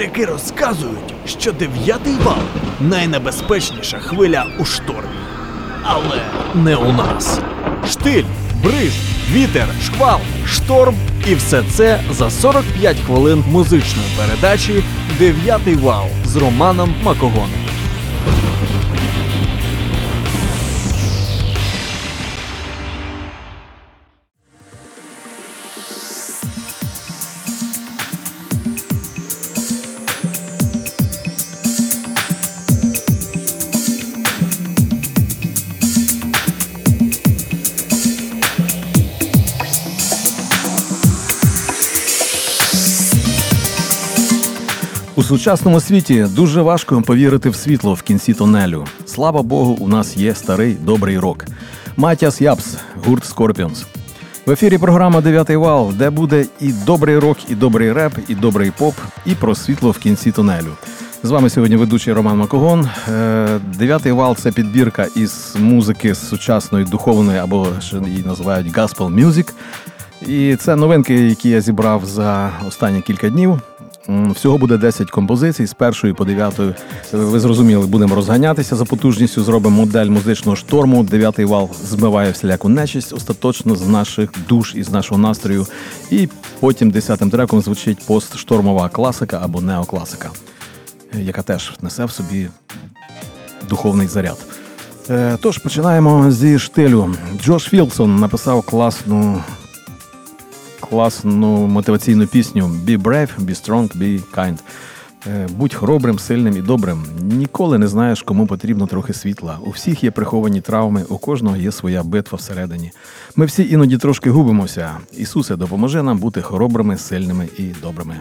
Моряки розказують, що 9-й вал – найнебезпечніша хвиля у штормі. Але не у нас. Штиль, бриз, вітер, шквал, шторм і все це за 45 хвилин музичної передачі «9-й вал» з Романом Макогоном. У сучасному світі дуже важко повірити в світло в кінці тунелю. Слава Богу, у нас є старий добрий рок. Матіас Япс, гурт Scorpions. В ефірі програма «9-й вал», де буде і добрий рок, і добрий реп, і добрий поп, і про світло в кінці тунелю. З вами сьогодні ведучий Роман Макогон. «9-й вал» – це підбірка із музики сучасної, духовної, або ще її називають gospel music. І це новинки, які я зібрав за останні кілька днів. Всього буде 10 композицій, з 1 по 9. Ви зрозуміли, будемо розганятися за потужністю, зробимо модель музичного шторму. 9-й вал змиває всіляку нечисть остаточно з наших душ і з нашого настрою. І потім 10-м треком звучить постштормова класика або неокласика, яка теж несе в собі духовний заряд. Тож, починаємо зі штилю. Джош Філдсон написав класну мотиваційну пісню «Be brave, be strong, be kind». Будь хоробрим, сильним і добрим. Ніколи не знаєш, кому потрібно трохи світла. У всіх є приховані травми, у кожного є своя битва всередині. Ми всі іноді трошки губимося. Ісусе, допоможи нам бути хоробрими, сильними і добрими.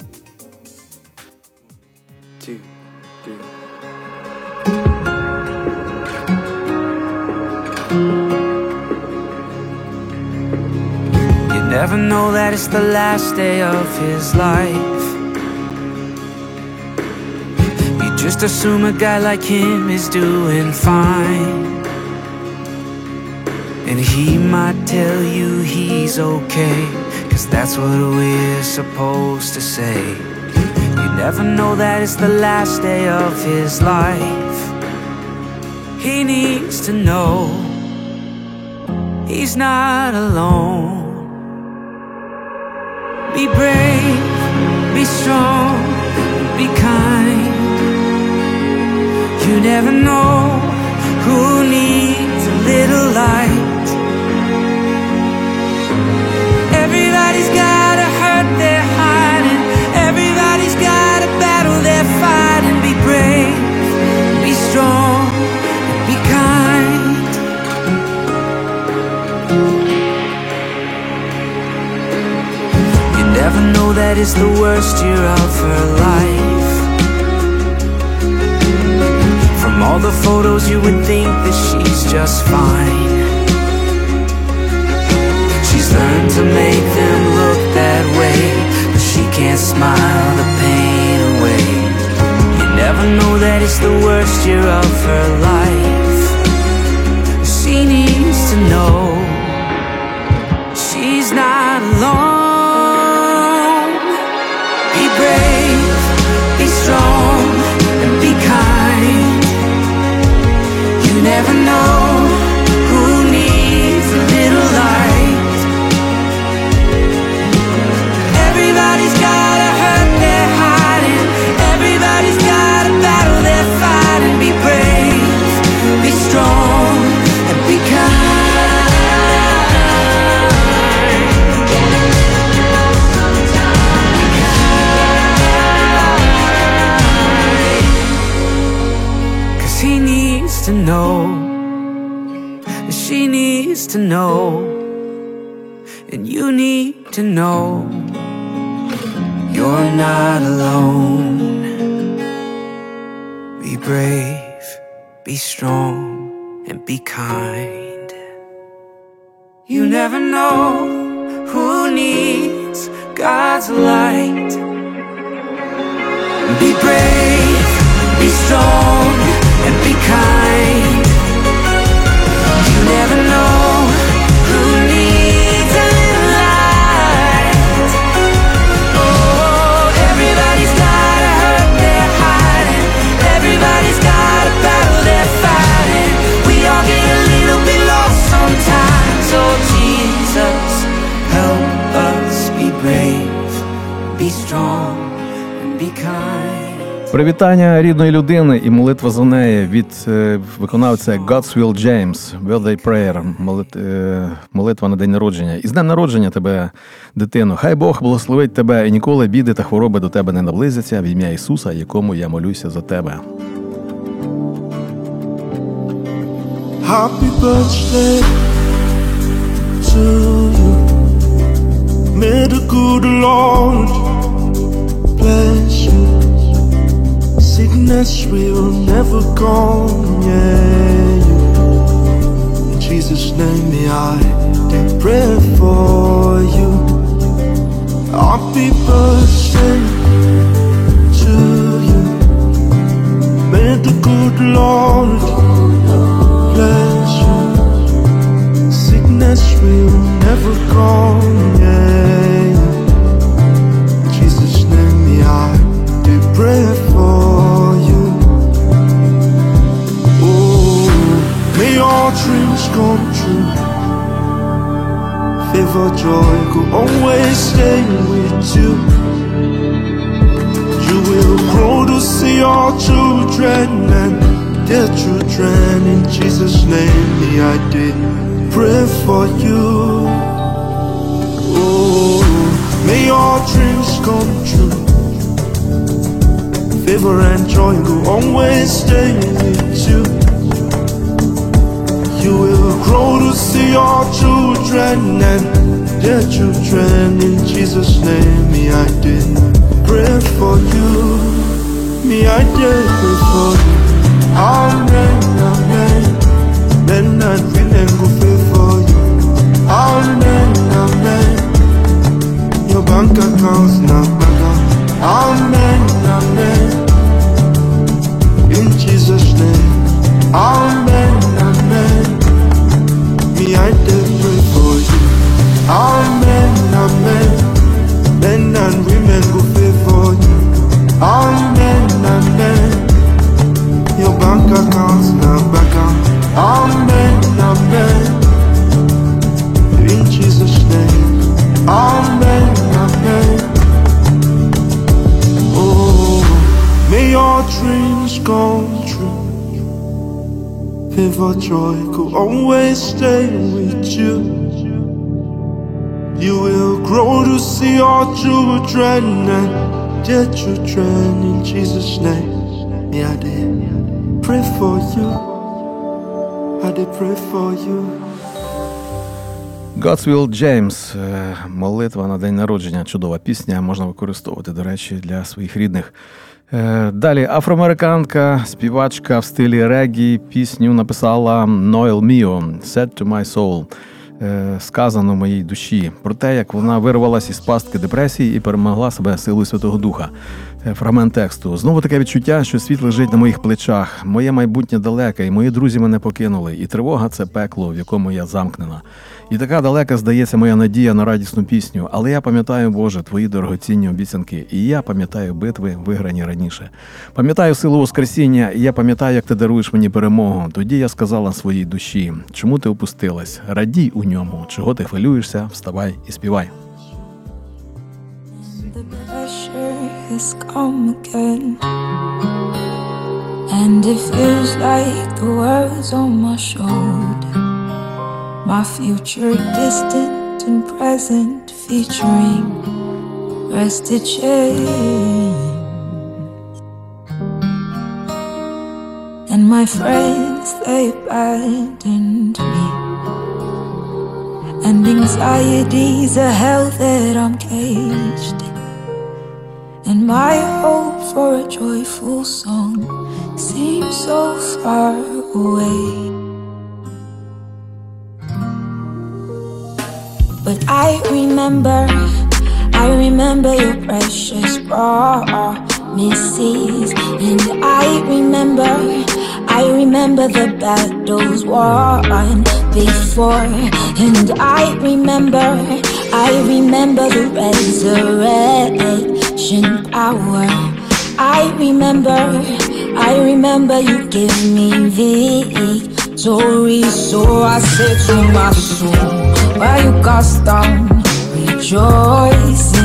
Never know that it's the last day of his life. You just assume a guy like him is doing fine, and he might tell you he's okay, 'cause that's what we're supposed to say. You never know that it's the last day of his life. He needs to know he's not alone. Be brave, be strong, be kind. You never know who needs a little light. Everybody's got a hurt they're hiding. Everybody's got a battle they're fighting. Be brave, be strong, be kind. Never know that it's the worst year of her life. From all the photos you would think that she's just fine. She's learned to make them look that way, but she can't smile the pain away. You never know that it's the worst year of her life. She needs to know she's not alone. Be brave, be strong, and be kind. You never know who needs a little light. Everybody's got a hurt they're hiding. Everybody's got a battle they're fighting. Be brave, be strong, and be kind. To know, she needs to know, and you need to know you're not alone. Be brave, be strong, and be kind. You never know who needs God's light. Be brave, be strong, and be kind. You never know who needs a little light. Oh, everybody's got a brave, be strong and be kind. Привітання рідної людини і молитва за неї від виконавця Godswill James, Birthday Prayer, молитва на день народження. І з днем народження тебе, дитино. Хай Бог благословить тебе і ніколи біди та хвороби до тебе не наблизяться в ім'я Ісуса, якому я молюся за тебе. Happy birthday to you. May the good Lord bless you. Sickness will never come near you. In Jesus' name may I pray for you. Happy birthday to you. May the good Lord bless you. Sickness will never come near you. In Jesus' name may I pray for you. Oh, may your dreams come true. Favor, joy will always stay with you. You will grow to see your children and their children. In Jesus' name may I did pray for you. Oh, may your dreams come true. Favor and joy will always stay with you. You will grow to see your children and their children. In Jesus' name may I did pray for you. May I did pray for you. Amen, amen. Men and women go pray for you. Amen, amen. Your bank account's not back up. Amen, amen. In Jesus' name, amen, amen. Me, I did pray for you. Amen, amen. Men and women go pray for you. Amen, amen. Your bank account's not back up. Amen, amen. In Jesus' name, amen, amen. Oh, may your dreams come true. Favor, joy could always stay with you. You will grow to see your children and their children. In Jesus' name, may I did pray for you. I did pray for you. Godswill James, молитва на день народження, чудова пісня, можна використовувати, до речі, для своїх рідних. Далі афроамериканка, співачка в стилі регі, пісню написала Ноел Міо «Said to my soul», сказано моїй душі, про те, як вона вирвалась із пастки депресії і перемогла себе силою Святого Духа. Фрагмент тексту. Знову таке відчуття, що світ лежить на моїх плечах, моє майбутнє далеке, і мої друзі мене покинули, і тривога – це пекло, в якому я замкнена. І така далека, здається, моя надія на радісну пісню, але я пам'ятаю, Боже, Твої дорогоцінні обіцянки, і я пам'ятаю битви, виграні раніше. Пам'ятаю силу Воскресіння, і я пам'ятаю, як Ти даруєш мені перемогу. Тоді я сказала своїй душі, чому ти опустилась? Радій у ньому, чого ти хвилюєшся, вставай і співай. Has come again, and it feels like the world's on my shoulder. My future distant and present, featuring rested chains. And my friends, they abandoned me, and anxiety's a hell that I'm caged in. And my hope for a joyful song seems so far away. But I remember your precious promises. And I remember the battles won before. And I remember the resurrection power. I remember you give me victory. So I said to my soul, why you cast down, rejoice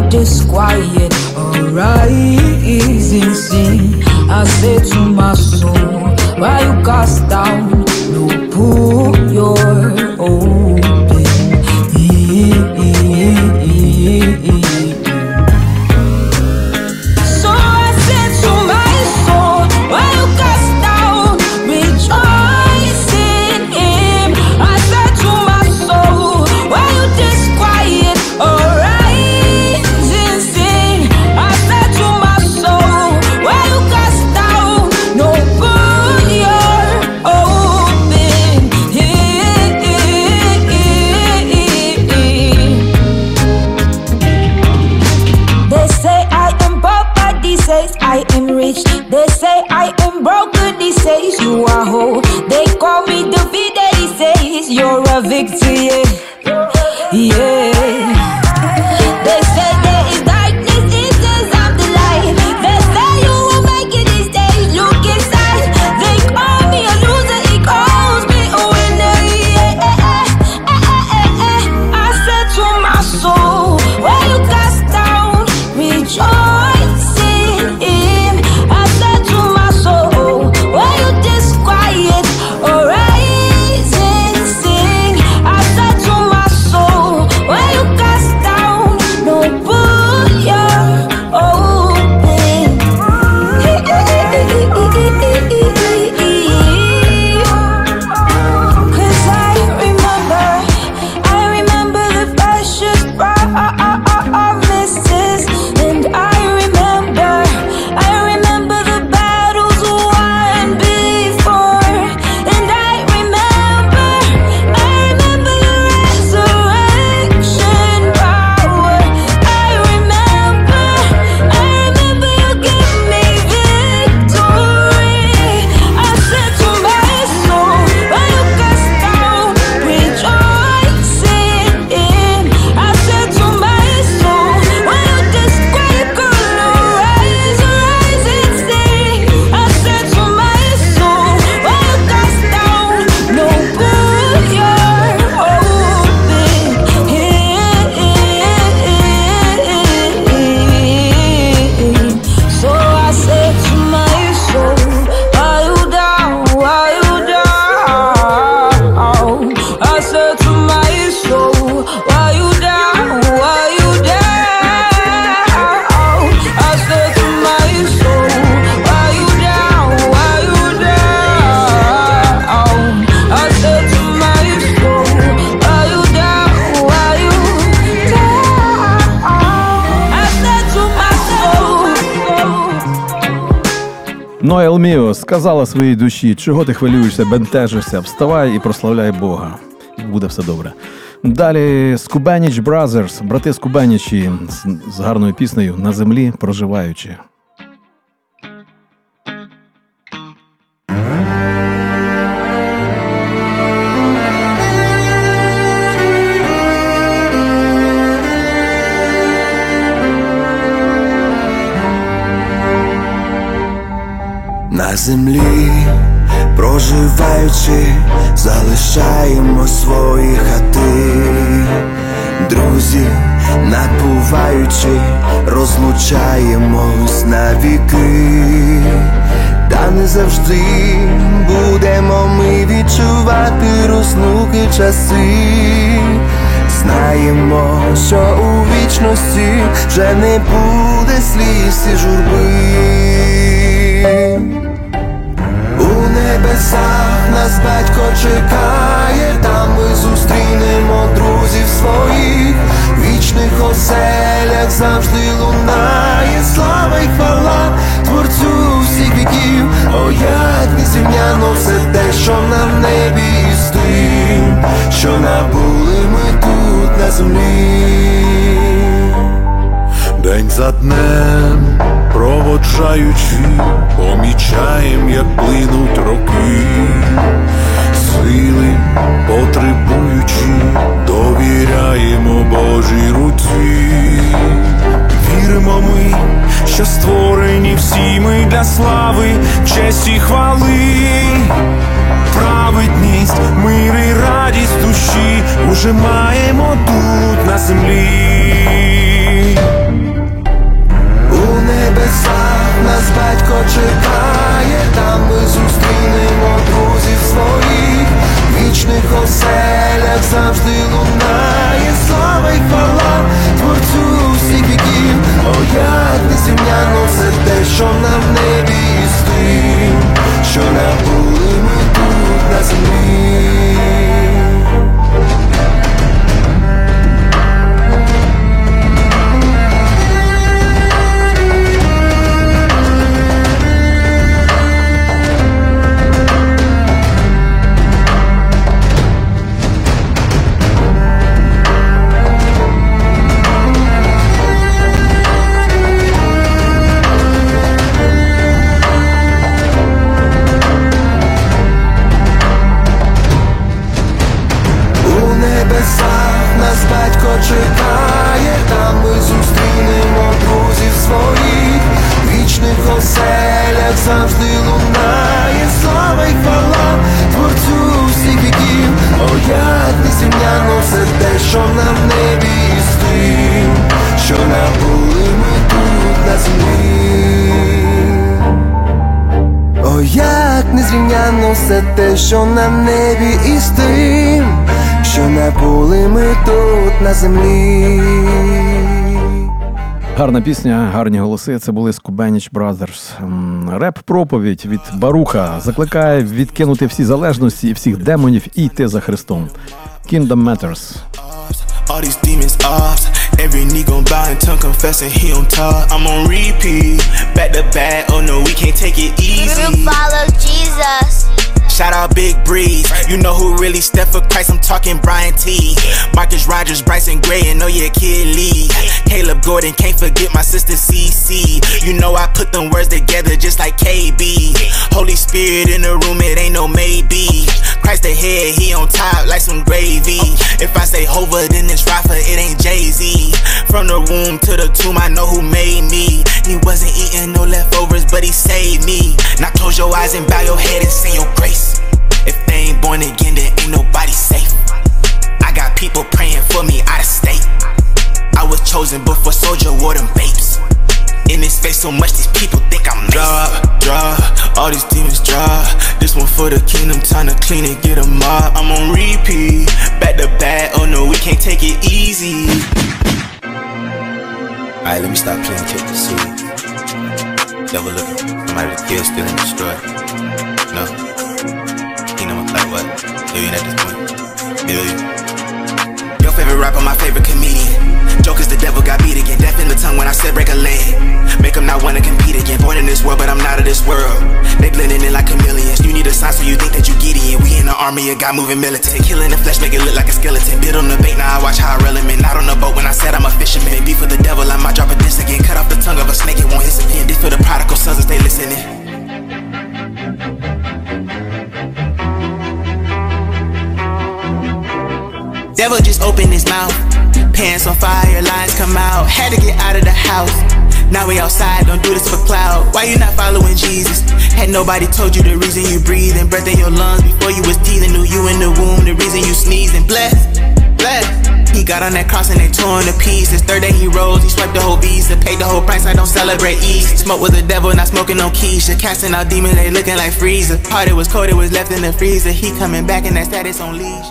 disquiet arise and sing. I say to my soul, why you cast down? No, pull your open. So I said to my soul, why you cast down? Rejoice in Him. I said to my soul, why you disquiet? Arise and sing. I said to my soul, why you cast down? No, put your open. They say I am poor, but He says I am rich. They say I am broken, He says you are whole. They call me defeated, He says you're a victor. Yeah. They say there is darkness, He says I'm the light. They say you will make it these days, look inside. They call me a loser, He calls me a winner. I said to my soul, why you cast down? Rejoice in Him. I said to my soul, why you disquiet? Arise and sing. I said to my soul, why you cast down? No, put your open. 'Cause I remember the precious promises, and I remember the battles won before, and I remember the resurrection power. I remember you give me victory. I said to my soul, why you cast down? Rejoice in Him. I said to my soul, why you disquiet? Girl, arise and sing. I said to my soul, why you cast down? No, put your open. So I said to my soul, why you down? Why you down? I said to my soul, why you down? Why you down? I said to my soul, why you down? Why you down? I said to my soul, why you down? Why you down? I said to my soul. Ноел Міо сказала своїй душі, чого ти хвилюєшся, бентежишся, вставай і прославляй Бога. І буде все добре. Далі Скубеніч Бразерс, брати Скубенічі з гарною піснею «На землі проживаючи». На землі проживаючи, залишаємо свої хати. Друзі, надбуваючи, розлучаємось навіки. Та не завжди будемо ми відчувати розлуки часи. Знаємо, що у вічності вже не буде сліз і журби. У небесах нас батько чекає, там ми зустрінемо друзів своїх. В вічних оселях завжди лунає слава й хвала Творцю всіх віків. О, як незрівняно все те, що на небі, і з тим, що набули ми тут на землі. День за днем проводжаючи, помічаєм, як плинуть роки. Сили потребуючи, довіряємо Божій руці. Віримо ми, що створені всі ми для слави, честі й хвали. Праведність, мир і радість душі уже маємо тут на землі. небесах нас батько чекає, там ми зустрінемо друзів своїх, вічних оселях завжди лунає слава й хвала Творцю всіх віків. О, як незрівняно все те, що нам в небі, і з тим, що набули ми тут на землі. Нас батько чекає, там ми зустрінемо друзів своїх, вічних оселях завжди лунає слава й хвала Творцю всіх віків. О, як незрівняно все те, що нам в небі, і з тим, що набули ми тут на землі. О, як незрівняно все те, що нам в небі, і з тим, що набули ми тут на землі. Гарна пісня, гарні голоси. Це були Скубенич Brothers. Реп-проповідь від Баруха закликає відкинути всі залежності і всіх демонів і йти за Христом. Kingdom Matters. All these demons off. Every knee gon' bow and tongue confessing he on top. I'm on repeat, back to back. Oh no, we can't take it easy. We follow Jesus. Shout out Big Breeze. You know who really stepped for Christ? I'm talking Brian T. Marcus Rogers, Bryson Gray, and oh yeah, Kid Lee. Caleb Gordon, can't forget my sister CC. You know I put them words together just like KB. Holy Spirit in the room, it ain't no maybe. Christ the head, he on top like some gravy. If I say Hova, then it's Rafa, it ain't Jay-Z. From the womb to the tomb, I know who made me. He wasn't eating no leftovers, but he saved me. Now close your eyes and bow your head and say your grace. If they ain't born again, then ain't nobody safe. I got people praying for me out of state. I was chosen before Soldier wore them babes. In his face so much, these people think I'm nice. Drop, all these demons drop. This one for the kingdom, time to clean it, get 'em up. I'm on repeat, back to back. Oh no, we can't take it easy. Alright, let me stop playing kick the seed. Devil looking, somebody to kill, steal, and destroy. No, kingdom of like what? Billion at this point. Billion. Your favorite rapper, my favorite comedian. Joke is the devil got beat again. Death in the tongue when I said break a leg. Make them not wanna compete again. Born in this world, but I'm not of this world. They blending in like chameleons. You need a sign so you think that you Gideon. We in the army, a guy moving militant. Killing the flesh, make it look like a skeleton. Bit on the bait, now I watch how I reel him in. Not on the boat when I said I'm a fisherman. Beef for the devil, I might drop a diss again. Cut off the tongue of a snake, it won't hiss again. This for the prodigal sons as they listening. Devil just opened his mouth. Pants on fire, lines come out. Had to get out of the house. Now we outside, don't do this for clout. Why you not following Jesus? Had nobody told you the reason you breathe and breath in your lungs before you was teething? Knew you in the womb, the reason you sneezing. Blessed, blessed. He got on that cross and they tore him to pieces. Third day he rose, he swiped the whole visa. Paid the whole price, I don't celebrate East. Smoke with the devil, not smoking no Keisha. Casting out demons, they looking like freezer. Heart it was cold, it was left in the freezer. He coming back and that status on leash.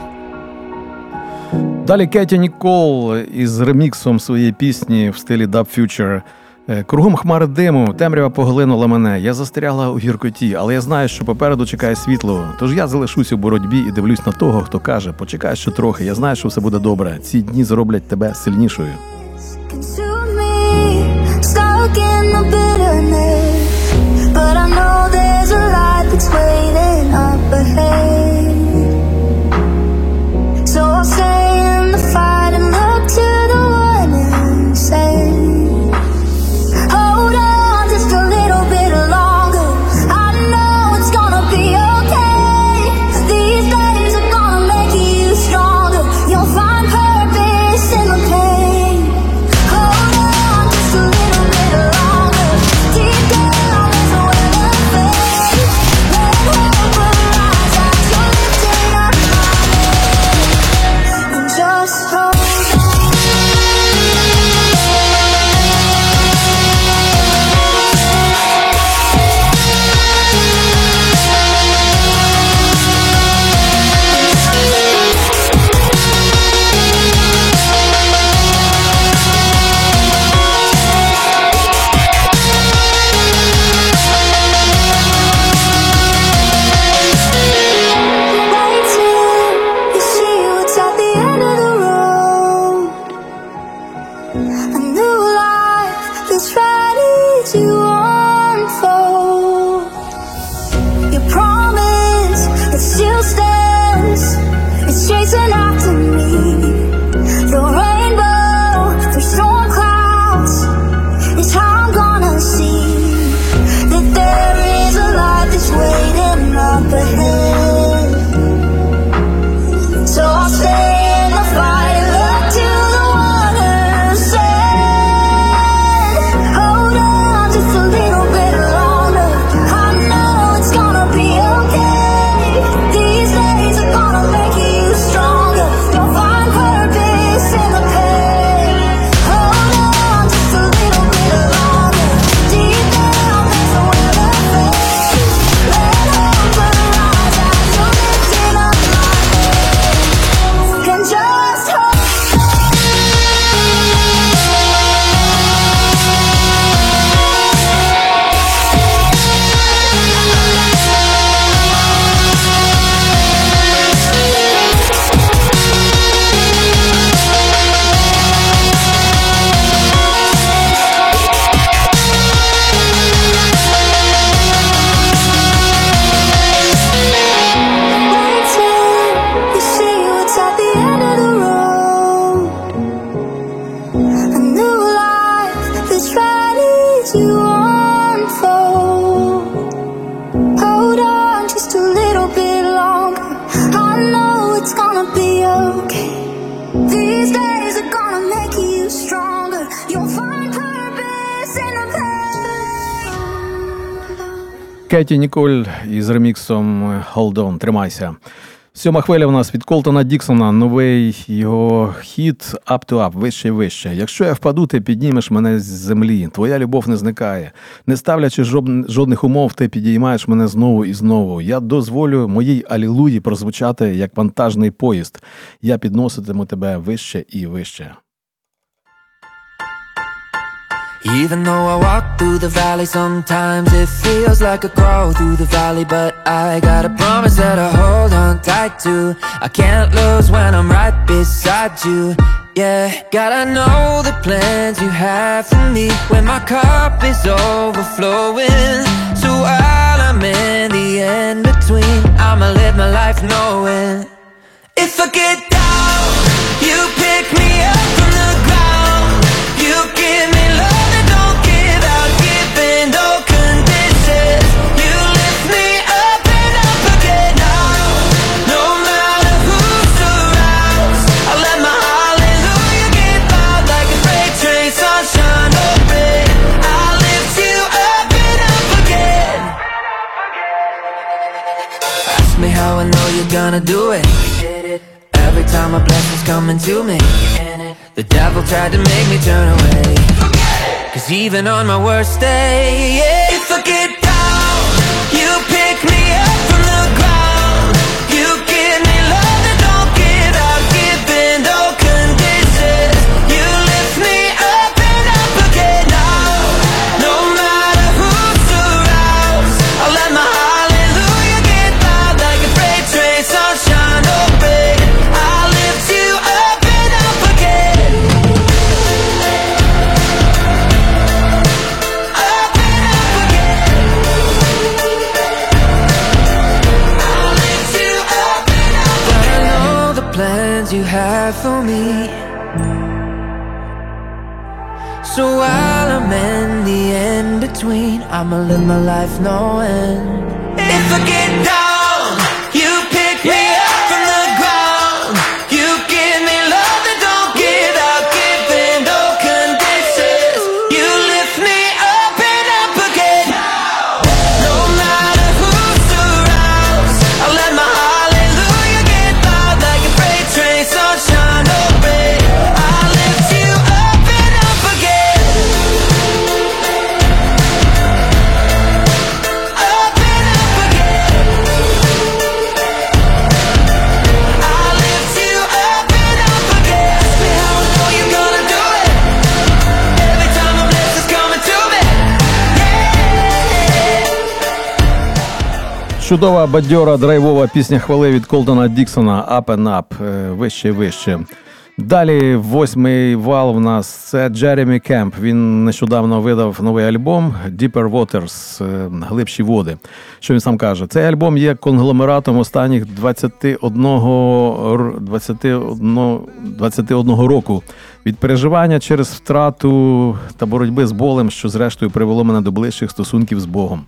Далі Кеті Нікол із реміксом своєї пісні в стилі Dub Future. Кругом хмари диму, темрява поглинула мене. Я застрягла у гіркоті, але я знаю, що попереду чекає світло. Тож я залишусь у боротьбі і дивлюсь на того, хто каже: почекай ще трохи, я знаю, що все буде добре. Ці дні зроблять тебе сильнішою. So I'll stay in the fight and look to the one and say, hold on just a little bit longer. I know it's gonna be okay. These days are gonna make you stronger. You'll find purpose in the pain. Hold on just a little bit longer. Deep down there's a well of faith. Let hope arise. Кеті Ніколь із реміксом «Hold On», «Тримайся». 7 хвиля у нас від Колтона Діксона, новий його хіт «Up to Up», «Вище, вище». Якщо я впаду, ти піднімеш мене з землі, твоя любов не зникає. Не ставлячи жодних умов, ти підіймаєш мене знову і знову. Я дозволю моїй алілуї прозвучати, як вантажний поїзд. Я підноситиму тебе вище і вище. Even though I walk through the valley, sometimes it feels like I crawl through the valley. But I got a promise that I hold on tight to. I can't lose when I'm right beside you. Yeah, gotta know the plans you have for me when my cup is overflowing. So while I'm in the in-between, I'ma live my life knowing if I get down, you pick me up from the ground. You give me love. How I know you're gonna do it. Every time my blessings coming to me, the devil tried to make me turn away. Cause even on my worst day, yeah, if I get down, you pick me up from the ground. You give me love that don't give out, giving no conditions. You lift me up and up again now. No matter who surrounds, I'll let my hallelujah get loud like a freight train, sunshine or rain. I'll lift you up and up again. Up and up again. I'll lift you up and up again. But I know the plans you have for me. So while I'm in the in-between, I'ma live my life knowing if I get down, you pick me up from the ground. You give me love that don't give out, giving no conditions. You lift me up and up again. No matter who surrounds, I'll let my hallelujah get loud like a freight train, sunshine or rain. I'll lift you up and up again. Up and up again. I'll lift you up and up again. Ask me how I know you're gonna do it. Every time my blessings coming to me. Yeah. Чудова, бадьора, драйвова пісня хвали від Колтона Діксона «Up and Up», «Вище, вище». Далі 8-й вал в нас – це Джеремі Кемп. Він нещодавно видав новий альбом «Deeper Waters» – «Глибші води». Що він сам каже? Цей альбом є конгломератом останніх 21 року від переживання через втрату та боротьби з болем, що зрештою привело мене до ближчих стосунків з Богом.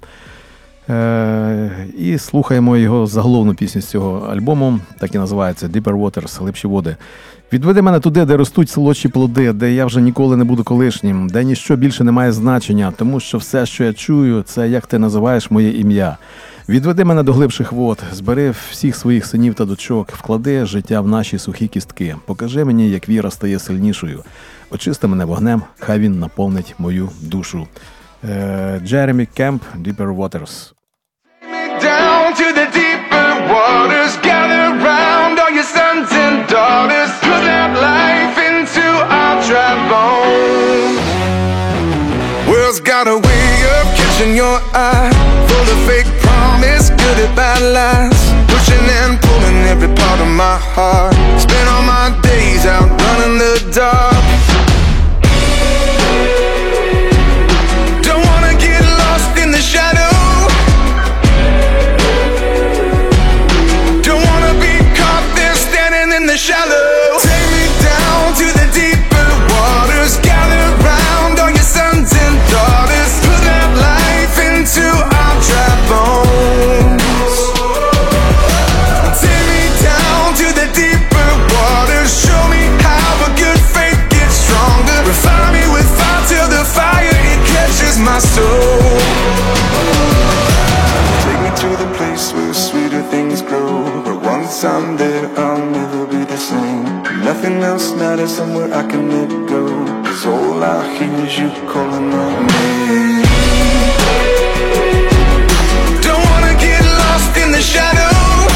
І слухаємо його заголовну пісню з цього альбому, так і називається «Deeper Waters» – «Глибші води». Відведи мене туди, де ростуть солодші плоди, де я вже ніколи не буду колишнім, де ніщо більше не має значення, тому що все, що я чую, це як ти називаєш моє ім'я. Відведи мене до глибших вод, збери всіх своїх синів та дочок, вклади життя в наші сухі кістки. Покажи мені, як віра стає сильнішою. Очисти мене вогнем, хай він наповнить мою душу. Джеремі Кемп, «Deeper Waters». Down to the deeper waters, gather round all your sons and daughters, put that life into our dry bones. World's got a way of catching your eye, full of fake promise, good at bad lies, pushing and pulling every part of my heart. Spend all my days out running the dark. Don't wanna get lost in the shadow. In the shallow, take me down to the deeper waters, gather round all your sons and daughters, put that life into our dry bones. Take me down to the deeper waters, show me how a good faith now there's somewhere I can let go, 'cause all I hear is you calling on me. Don't wanna get lost in the shadow.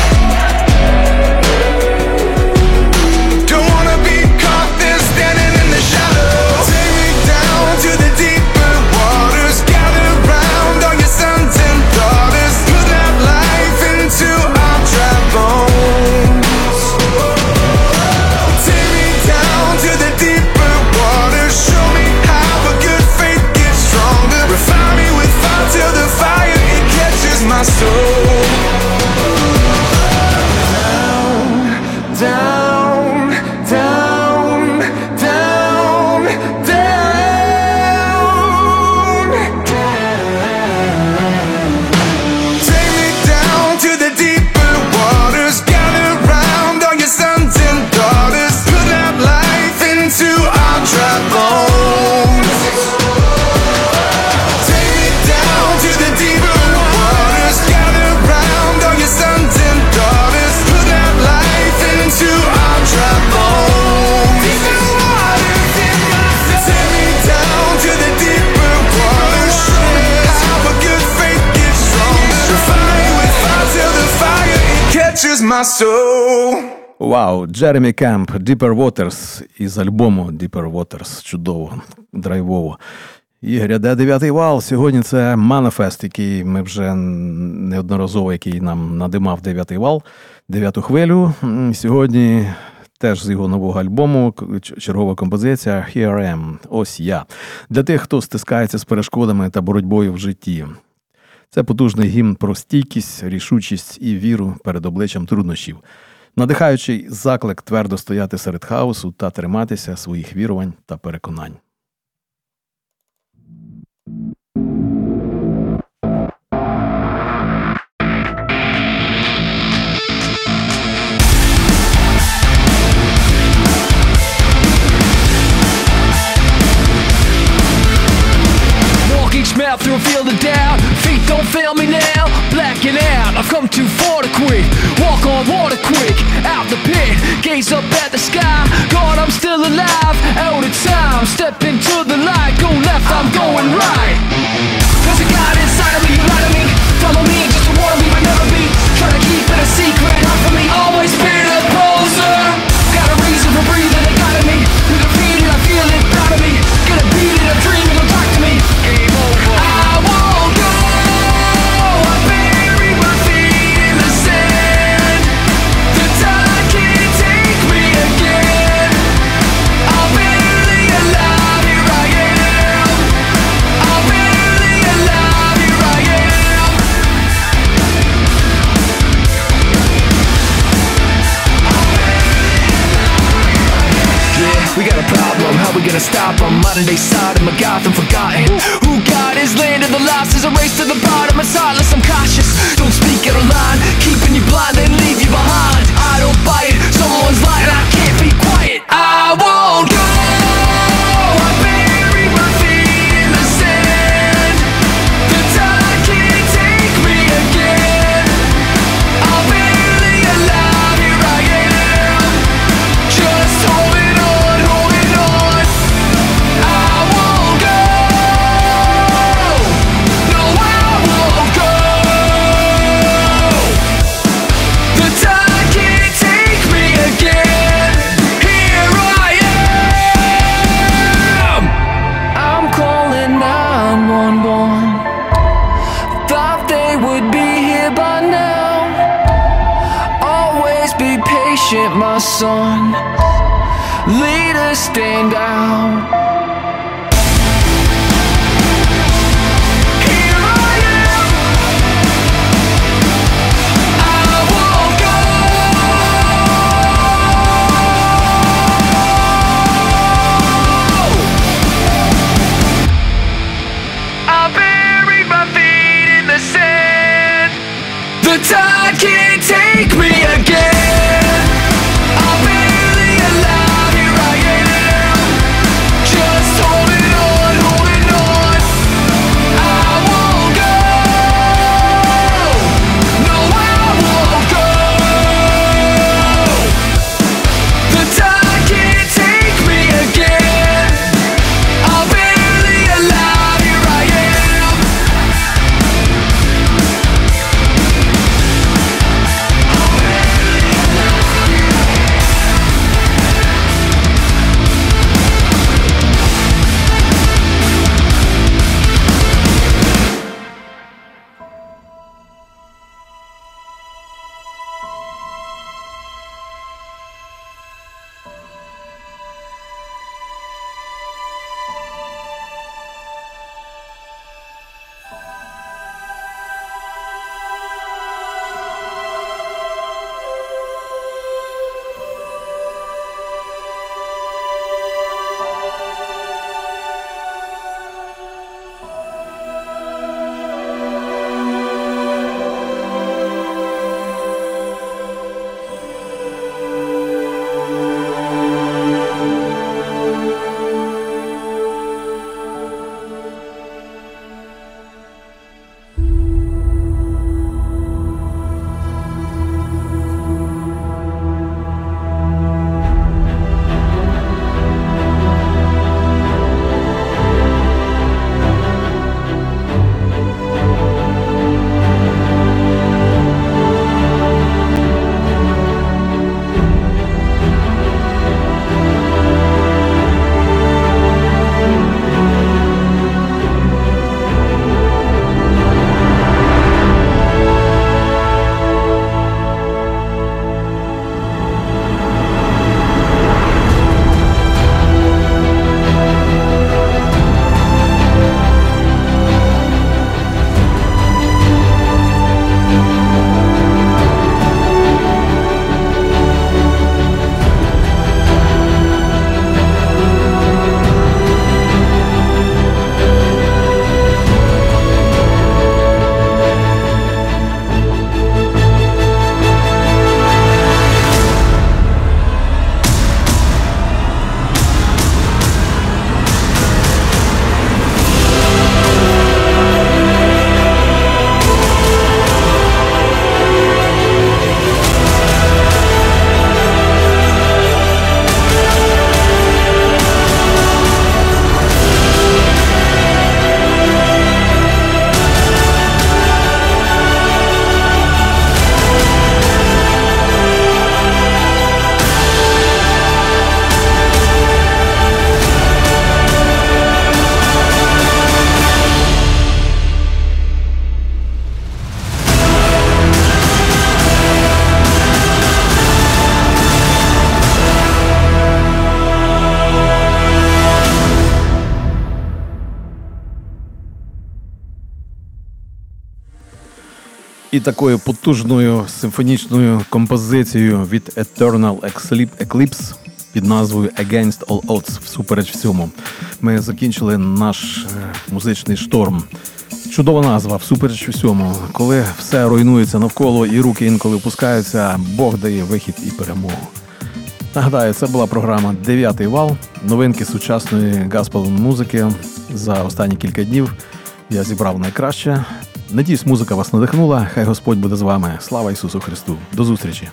Don't wanna be caught there standing in the shadow. Take me down to the deeper waters. Gather round all your sons and daughters. Put that life into our dry bones. Take me down to the deeper waters. Show me how a good faith gets stronger. Refine me with fire till the fire it catches my soul. Down, down, down, down, down. Take me down to the deeper waters. Gather round all your sons and daughters. Put that life into our dry bones. Take me down to the deeper waters. Gather round all your sons and daughters. Put that life into our dry bones. Take me down to the deeper waters. Show me how a good faith gets stronger. Refine me with fire till the fire it catches my soul. Вау, Джеремі Кемп, Deeper Waters із альбому Deeper Waters. Чудово, драйвово. І гряде 9-й вал. Сьогодні це Manifest, який ми вже неодноразово, який нам надимав 9-й вал, 9-ту хвилю. Сьогодні теж з його нового альбому чергова композиція Here I Am, ось я. Для тих, хто стискається з перешкодами та боротьбою в житті. Це потужний гімн про стійкість, рішучість і віру перед обличчям труднощів. Надихаючий заклик твердо стояти серед хаосу та триматися своїх вірувань та переконань. Walk each mile through a field of doubt. Feet don't fail me now. Blacking out, I've come too far to quit. Walk on water quick, out the pit. Gaze up at the sky. God, I'm still alive. Out of time, step into the light. Go left, I'm going right. There's a God inside of me, you lie to me. Follow me, just to warn me, might never be. Try to keep it a secret, not for me. Always been a poser. Got a reason for breathing, they got me. You're defeated, I feel it, proud of me. Get a beat it, I'm dreaming, don't talk to me. Game over. I won't go. I bury my feet in the sand. The tide can't take me again. I'm barely alive, here I am. I'm barely alive, here I am. Yeah, we got a problem, how we gonna stop them? Modern day Sodom, a Gotham forgotten. Who got his land of the lost is a race to the bottom. It's heartless, I'm cautious, don't speak out of line. Keeping you blind, then leave you behind. I don't buy it, someone's lying, I can't be quiet. I won't go. I bury my feet in the sand. The tide can't take me again. I'm barely alive, here I am. Just holding on, holding on. I won't go. No, I won't go. The tide can't take me again. Here I am. I'm calling 911. Thought they would be here by now. Always be patient, my son. Leaders stand out. Here I am. I won't go. I bury my feet in the sand. The tide can't take me again. I'm barely alive, here I am. Just І такою потужною симфонічною композицією від Eternal Eclipse під назвою Against All Odds, всупереч всьому, ми закінчили наш музичний шторм. Чудова назва, всупереч всьому. Коли все руйнується навколо і руки інколи опускаються, Бог дає вихід і перемогу. Нагадаю, це була програма «Дев'ятий вал», новинки сучасної гаспел-музики. За останні кілька днів я зібрав найкраще. Надіюсь, музика вас надихнула. Хай Господь буде з вами. Слава Ісусу Христу. До зустрічі.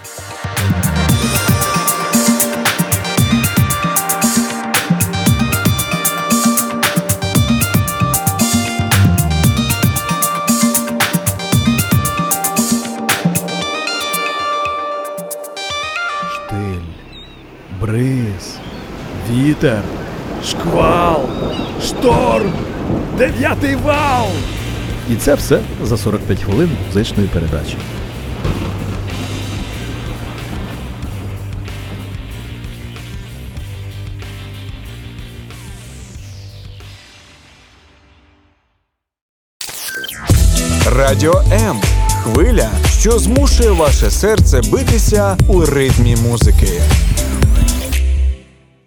Штиль, бриз, вітер, шквал, шторм, дев'ятий вал. І це все за 45 хвилин музичної передачі. Радіо М. Хвиля, що змушує ваше серце битися у ритмі музики.